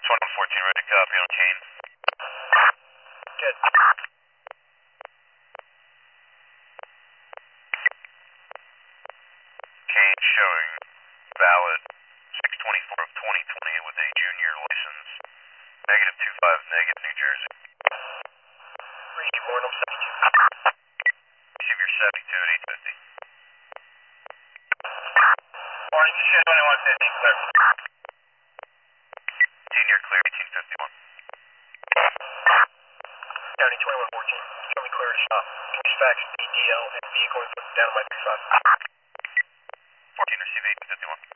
2114, ready to copy on Kane. Good. Kane showing valid 624 of 2020 with a junior license. Negative 25, negative New Jersey. Receive Morning 72. Receive your 72 at 850. Morning, you should 2150, clear. You're clear, 1851. County 2114, show me clear to stop. Dispatch DDL and vehicle down on my 35. 14, receive 1851.